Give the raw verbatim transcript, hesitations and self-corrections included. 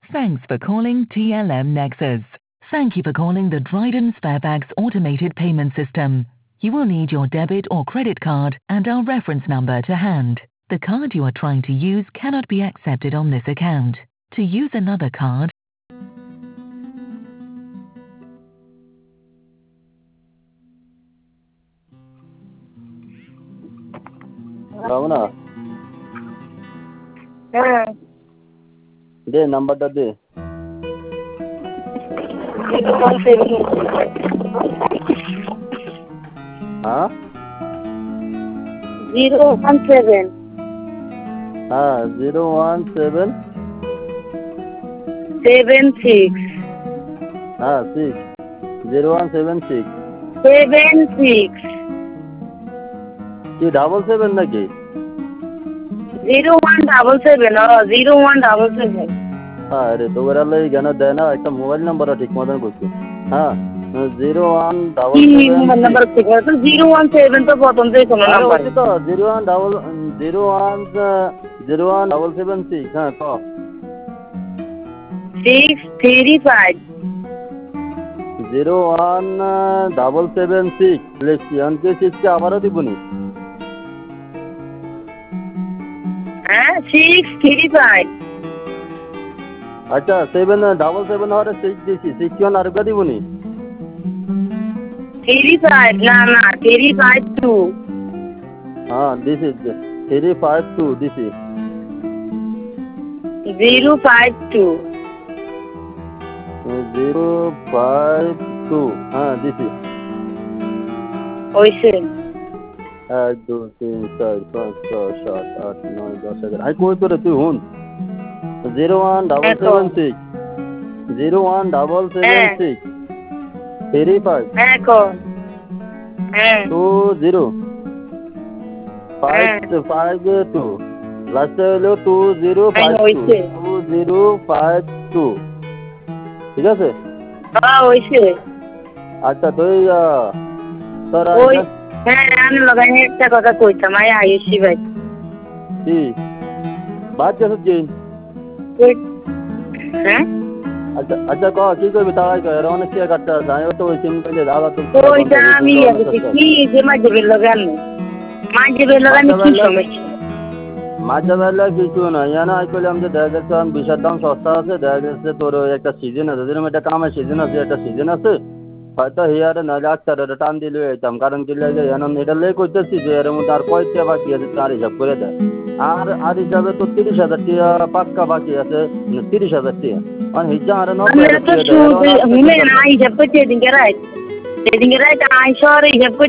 Thanks for calling T L M Nexus. Thank you for calling the Dryden Sparebags automated payment system. You will need your debit or credit card and our reference number to hand. The card you are trying to use cannot be accepted on this account. To use another card, Ramna হ্যাঁ দে নাম্বারটা দে হ্যাঁ zero one seven হ্যাঁ zero one seven seven six হ্যাঁ six zero one seven six seven six কি double seven নাকি zero one double seven ও zero one double seven হ্যাঁ রে তো ওরা লাই জ্ঞান দেয় না একটা মোবাইল নাম্বারটা ঠিক মতন করছি হ্যাঁ zero one double seven number ঠিক আছে জিরো ওয়ান সেভেন তো প্রথম থেকে কোনো নাম্বার তো zero one double zero one zero one double seven six হ্যাঁ ক six three five zero one double seven six লিখছি অনকে সিক্সকে আবারও দিবনি হ্যাঁ সিক্স থ্রি ফাইভ আচ্ছা সেভেন ডাবল সেভেন হওয়ার সিক্স দিছি সিক্স ওয়ান আর কা দিবনি থ্রি ফাইভ না না থ্রি ফাইভ টু হ্যাঁ দিছি থ্রি ফাইভ টু দিছি zero five two zero five two হ্যাঁ দিছি ওইসে এক দুই তিন চার পাঁচ ছয় সাত আট নয় দশ এগারো আই কই তোরে তুই হুন zero one double seven six zero one double seven six three five হ্যাঁ কর হ্যাঁ two zero five five two লাস্টে হলো two zero five two two zero five two ঠিক আছে হ্যাঁ ওইসে আচ্ছা তুই তোর ওই হ্যাঁ আমি লাগাই একটা কথা কইতাম আই আইসি ভাই কি বাদ গেছ কি হ্যাঁ আচ্ছা আচ্ছা ক কি করবি তাই কর অনেক কি কাটতে আছে আমি তো ওই সিম পেলে দাদা তো ওইটা আমি কি যে মাঝে বের লাগান মাঝে বের লাগান কি সমস্যা মাঝে বেলা কিছু না জানা আই করলাম যে দেখা যাচ্ছে আমি বিষের দাম সস্তা আছে দেখা যাচ্ছে তোর একটা সিজন আছে যেরকম একটা কামের সিজন আছে একটা সিজন আছে হয়তো হিয়ারে না ডাক্তার টান দিলে যেতাম কারণ কি লাগে এখন এটা লে করতেছি যে এর মধ্যে আর পয়সা বাকি আছে তার হিসাব করে দেয় আর আর হিসাবে তো তিরিশ হাজার টাকা পাক্কা বাকি আছে তিরিশ হাজার টাকা আর হিসাব আর নব্বই হাজার টাকা হিসাব করছে দিন রাইট দিন রাইট আইসর হিসাব